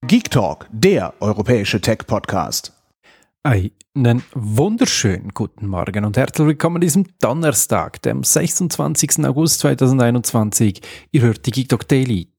Geek Talk, der europäische Tech-Podcast. Einen wunderschönen guten Morgen und herzlich willkommen an diesem Donnerstag, dem 26. August 2021. Ihr hört die Geek Talk Daily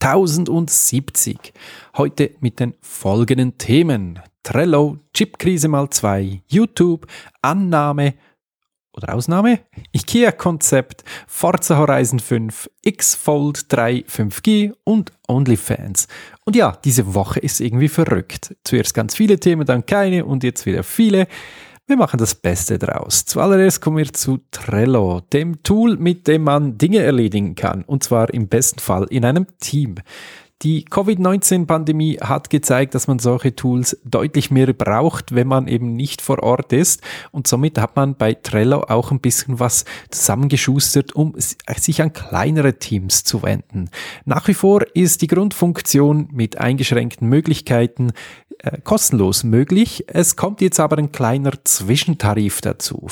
1070. Heute mit den folgenden Themen: Trello, Chipkrise mal 2, YouTube, Annahme oder Ausnahme, IKEA-Konzept, Forza Horizon 5, X-Fold 3 5G und OnlyFans. Und ja, diese Woche ist irgendwie verrückt. Zuerst ganz viele Themen, dann keine und jetzt wieder viele. Wir machen das Beste draus. Zuallererst kommen wir zu Trello, dem Tool, mit dem man Dinge erledigen kann. Und zwar im besten Fall in einem Team. Die Covid-19-Pandemie hat gezeigt, dass man solche Tools deutlich mehr braucht, wenn man eben nicht vor Ort ist. Und somit hat man bei Trello auch ein bisschen was zusammengeschustert, um sich an kleinere Teams zu wenden. Nach wie vor ist die Grundfunktion mit eingeschränkten Möglichkeiten kostenlos möglich. Es kommt jetzt aber ein kleiner Zwischentarif dazu.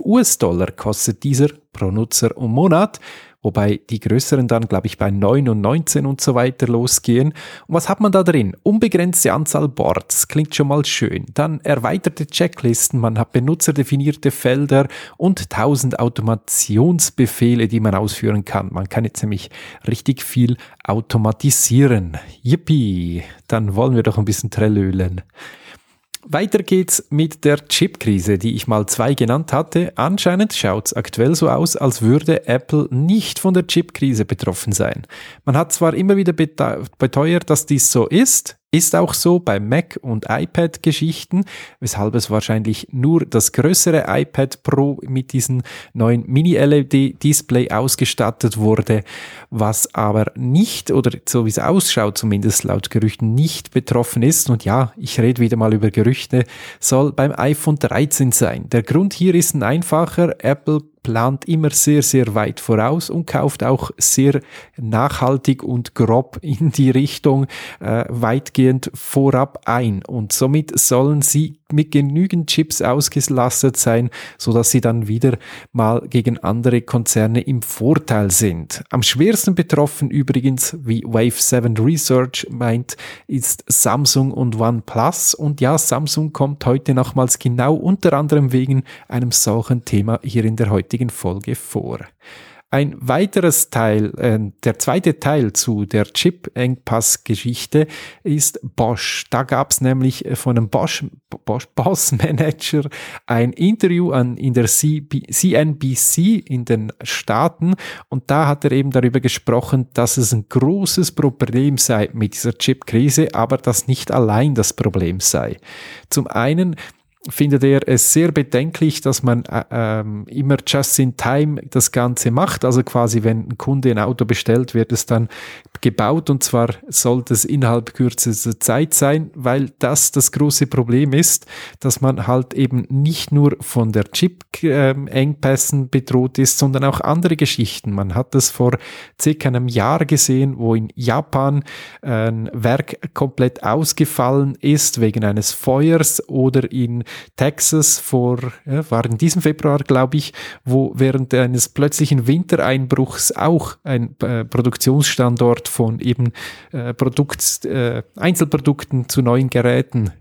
$5 kostet dieser pro Nutzer und Monat. Wobei die größeren dann, glaube ich, bei 9 und 19 und so weiter losgehen. Und was hat man da drin? Unbegrenzte Anzahl Boards, klingt schon mal schön. Dann erweiterte Checklisten, man hat benutzerdefinierte Felder und 1000 Automationsbefehle, die man ausführen kann. Man kann jetzt nämlich richtig viel automatisieren. Yippie, dann wollen wir doch ein bisschen trellölen. Weiter geht's mit der Chipkrise, die ich mal 2 genannt hatte. Anscheinend schaut's aktuell so aus, als würde Apple nicht von der Chipkrise betroffen sein. Man hat zwar immer wieder beteuert, dass dies so ist auch so bei Mac- und iPad-Geschichten, weshalb es wahrscheinlich nur das größere iPad Pro mit diesem neuen Mini-LED-Display ausgestattet wurde, was aber nicht, oder so wie es ausschaut, zumindest laut Gerüchten nicht betroffen ist. Und ja, ich rede wieder mal über Gerüchte, soll beim iPhone 13 sein. Der Grund hier ist ein einfacher: Apple plant immer sehr, sehr weit voraus und kauft auch sehr nachhaltig und grob in die Richtung weitgehend vorab ein. Und somit sollen sie mit genügend Chips ausgelastet sein, sodass sie dann wieder mal gegen andere Konzerne im Vorteil sind. Am schwersten betroffen übrigens, wie Wave 7 Research meint, ist Samsung und OnePlus. Und ja, Samsung kommt heute nochmals genau unter anderem wegen einem solchen Thema hier in der heutigen Folge vor. Ein weiteres Teil, der zweite Teil zu der Chip-Engpass-Geschichte ist Bosch. Da gab es nämlich von einem Boss-Manager ein Interview in der CNBC in den Staaten, und da hat er eben darüber gesprochen, dass es ein großes Problem sei mit dieser Chip-Krise, aber das nicht allein das Problem sei. Zum einen findet er es sehr bedenklich, dass man immer just in time das Ganze macht. Also quasi, wenn ein Kunde ein Auto bestellt, wird es dann gebaut, und zwar sollte es innerhalb kürzester Zeit sein, weil das große Problem ist, dass man halt eben nicht nur von der Chip-Engpässen bedroht ist, sondern auch andere Geschichten. Man hat das vor circa einem Jahr gesehen, wo in Japan ein Werk komplett ausgefallen ist wegen eines Feuers, oder in Texas war in diesem Februar, glaube ich, wo während eines plötzlichen Wintereinbruchs auch ein Produktionsstandort von eben Einzelprodukten zu neuen Geräten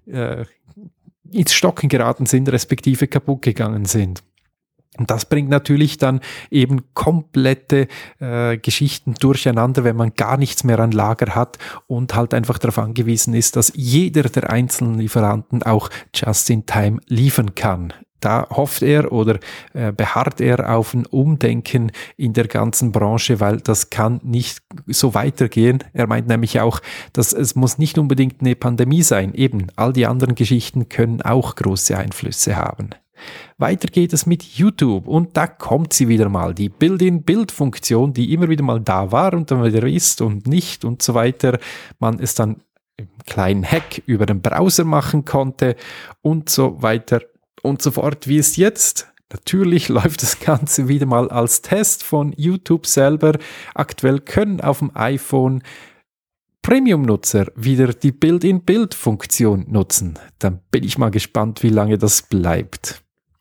ins Stocken geraten sind, respektive kaputt gegangen sind. Und das bringt natürlich dann eben komplette Geschichten durcheinander, wenn man gar nichts mehr an Lager hat und halt einfach darauf angewiesen ist, dass jeder der einzelnen Lieferanten auch just in time liefern kann. Da hofft er oder beharrt er auf ein Umdenken in der ganzen Branche, weil das kann nicht so weitergehen. Er meint nämlich auch, dass es muss nicht unbedingt eine Pandemie sein. Eben, all die anderen Geschichten können auch große Einflüsse haben. Weiter geht es mit YouTube, und da kommt sie wieder mal, die Build-in-Build-Funktion, die immer wieder mal da war und dann wieder ist und nicht und so weiter. Man es dann im kleinen Hack über den Browser machen konnte und so weiter und so fort, wie es jetzt. Natürlich läuft das Ganze wieder mal als Test von YouTube selber. Aktuell können auf dem iPhone Premium-Nutzer wieder die Build-in-Build-Funktion nutzen. Dann bin ich mal gespannt, wie lange das bleibt.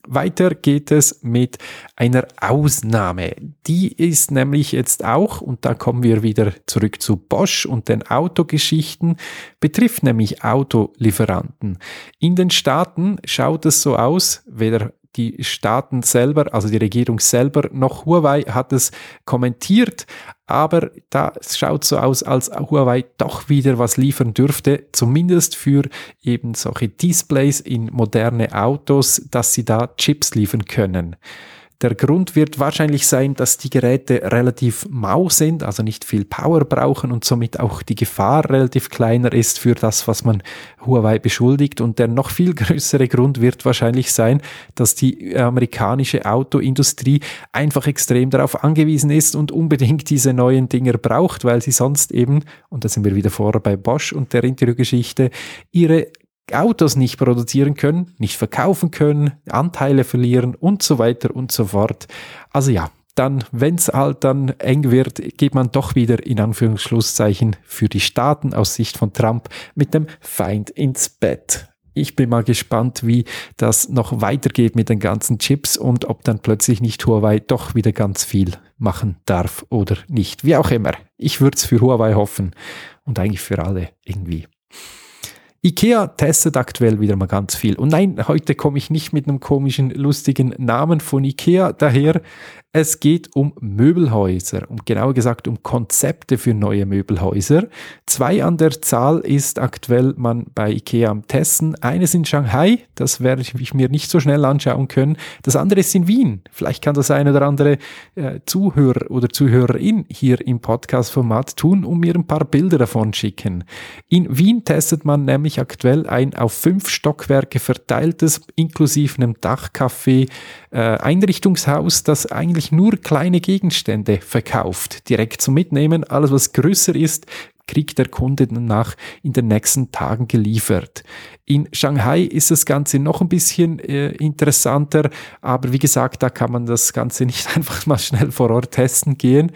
Weiter geht es mit einer Ausnahme. Die ist nämlich jetzt auch, und da kommen wir wieder zurück zu Bosch und den Autogeschichten, betrifft nämlich Autolieferanten. In den Staaten schaut es so aus, weder die Staaten selber, also die Regierung selber, noch Huawei hat es kommentiert, aber da schaut so aus, als Huawei doch wieder was liefern dürfte, zumindest für eben solche Displays in moderne Autos, dass sie da Chips liefern können. Der Grund wird wahrscheinlich sein, dass die Geräte relativ mau sind, also nicht viel Power brauchen und somit auch die Gefahr relativ kleiner ist für das, was man Huawei beschuldigt. Und der noch viel größere Grund wird wahrscheinlich sein, dass die amerikanische Autoindustrie einfach extrem darauf angewiesen ist und unbedingt diese neuen Dinger braucht, weil sie sonst eben, und da sind wir wieder vorher bei Bosch und der Interviewgeschichte, ihre Autos nicht produzieren können, nicht verkaufen können, Anteile verlieren und so weiter und so fort. Also ja, dann, wenn es halt dann eng wird, geht man doch wieder in Anführungsschlusszeichen für die Staaten aus Sicht von Trump mit dem Feind ins Bett. Ich bin mal gespannt, wie das noch weitergeht mit den ganzen Chips und ob dann plötzlich nicht Huawei doch wieder ganz viel machen darf oder nicht. Wie auch immer. Ich würde es für Huawei hoffen und eigentlich für alle irgendwie. IKEA testet aktuell wieder mal ganz viel. Und nein, heute komme ich nicht mit einem komischen, lustigen Namen von IKEA daher. Es geht um Möbelhäuser, genauer gesagt um Konzepte für neue Möbelhäuser. 2 an der Zahl ist aktuell man bei IKEA am Testen. Eines in Shanghai, das werde ich mir nicht so schnell anschauen können. Das andere ist in Wien. Vielleicht kann das eine oder andere Zuhörer oder Zuhörerin hier im Podcast-Format tun und mir ein paar Bilder davon schicken. In Wien testet man nämlich aktuell ein auf 5 Stockwerke verteiltes, inklusive einem Dachcafé, Einrichtungshaus, das eigentlich nur kleine Gegenstände verkauft, direkt zum Mitnehmen. Alles, was größer ist, kriegt der Kunde danach in den nächsten Tagen geliefert. In Shanghai ist das Ganze noch ein bisschen interessanter, aber wie gesagt, da kann man das Ganze nicht einfach mal schnell vor Ort testen gehen.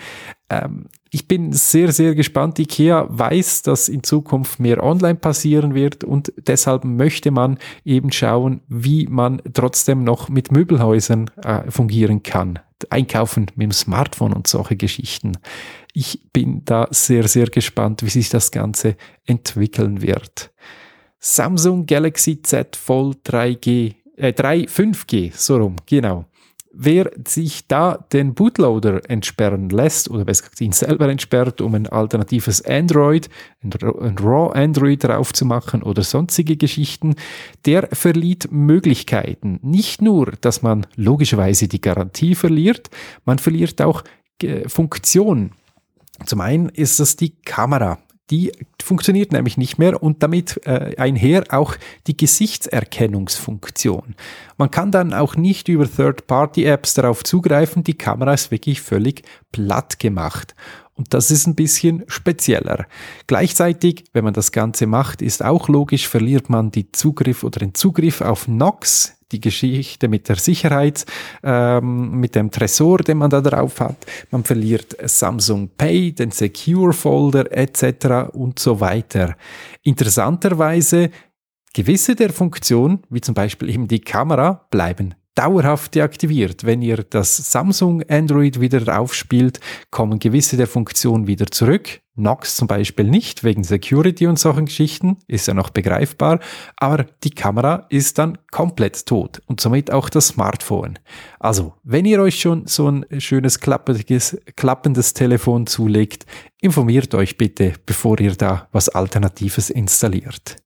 Ich bin sehr, sehr gespannt. IKEA weiß, dass in Zukunft mehr online passieren wird und deshalb möchte man eben schauen, wie man trotzdem noch mit Möbelhäusern fungieren kann. Einkaufen mit dem Smartphone und solche Geschichten. Ich bin da sehr, sehr gespannt, wie sich das Ganze entwickeln wird. Samsung Galaxy Z Fold 5G, so rum, genau. Wer sich da den Bootloader entsperren lässt, oder besser gesagt ihn selber entsperrt, um ein alternatives Android, ein RAW Android drauf zu machen oder sonstige Geschichten, der verliert Möglichkeiten. Nicht nur, dass man logischerweise die Garantie verliert, man verliert auch Funktion. Zum einen ist das die Kamera. Die funktioniert nämlich nicht mehr und damit einher auch die Gesichtserkennungsfunktion. Man kann dann auch nicht über Third-Party-Apps darauf zugreifen, die Kamera ist wirklich völlig platt gemacht. Und das ist ein bisschen spezieller. Gleichzeitig, wenn man das Ganze macht, ist auch logisch, verliert man den Zugriff auf Knox, die Geschichte mit der Sicherheit, mit dem Tresor, den man da drauf hat. Man verliert Samsung Pay, den Secure Folder etc. und so weiter. Interessanterweise, gewisse der Funktionen, wie zum Beispiel eben die Kamera, bleiben dauerhaft deaktiviert. Wenn ihr das Samsung Android wieder draufspielt, kommen gewisse der Funktionen wieder zurück. Knox zum Beispiel nicht, wegen Security und solchen Geschichten, ist ja noch begreifbar, aber die Kamera ist dann komplett tot und somit auch das Smartphone. Also, wenn ihr euch schon so ein schönes klappendes Telefon zulegt, informiert euch bitte, bevor ihr da was Alternatives installiert.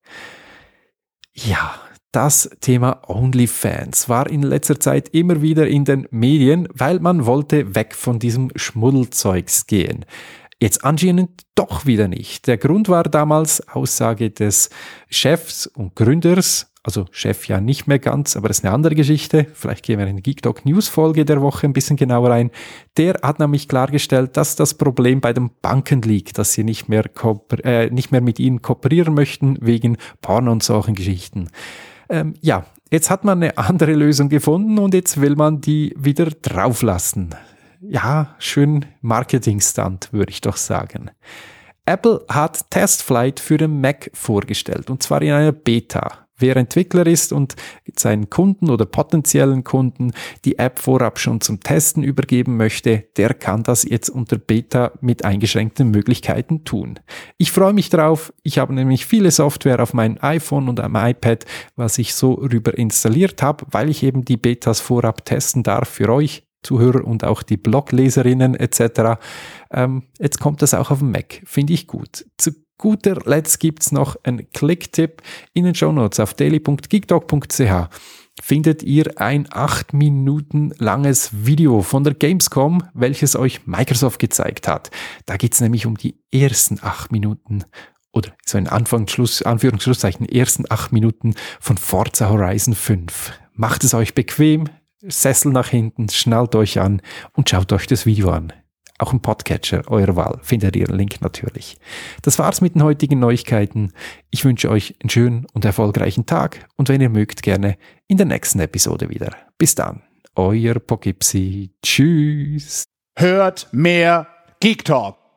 Ja, das Thema OnlyFans war in letzter Zeit immer wieder in den Medien, weil man wollte weg von diesem Schmuddelzeugs gehen. Jetzt anscheinend doch wieder nicht. Der Grund war damals Aussage des Chefs und Gründers, also Chef ja nicht mehr ganz, aber das ist eine andere Geschichte. Vielleicht gehen wir in die Geek-Talk News-Folge der Woche ein bisschen genauer rein. Der hat nämlich klargestellt, dass das Problem bei den Banken liegt, dass sie nicht mehr mit ihnen kooperieren möchten wegen Porno und solchen Geschichten. Jetzt hat man eine andere Lösung gefunden und jetzt will man die wieder drauflassen. Ja, schön Marketing-Stunt, würde ich doch sagen. Apple hat TestFlight für den Mac vorgestellt und zwar in einer Beta. Wer Entwickler ist und seinen Kunden oder potenziellen Kunden die App vorab schon zum Testen übergeben möchte, der kann das jetzt unter Beta mit eingeschränkten Möglichkeiten tun. Ich freue mich drauf. Ich habe nämlich viele Software auf meinem iPhone und am iPad, was ich so rüber installiert habe, weil ich eben die Betas vorab testen darf für euch Zuhörer und auch die Blogleserinnen etc. Jetzt kommt das auch auf dem Mac. Finde ich gut. Zu guter Letzt gibt's noch einen Klicktipp in den Shownotes auf daily.geektalk.ch. Findet ihr ein 8 Minuten langes Video von der Gamescom, welches euch Microsoft gezeigt hat. Da geht's nämlich um die ersten 8 Minuten oder so in Anführungszeichen, ersten 8 Minuten von Forza Horizon 5. Macht es euch bequem, Sessel nach hinten, schnallt euch an und schaut euch das Video an. Auch im Podcatcher eurer Wahl findet ihr einen Link natürlich. Das war's mit den heutigen Neuigkeiten. Ich wünsche euch einen schönen und erfolgreichen Tag und wenn ihr mögt, gerne in der nächsten Episode wieder. Bis dann, euer Pogipsi. Tschüss. Hört mehr Geek Talk.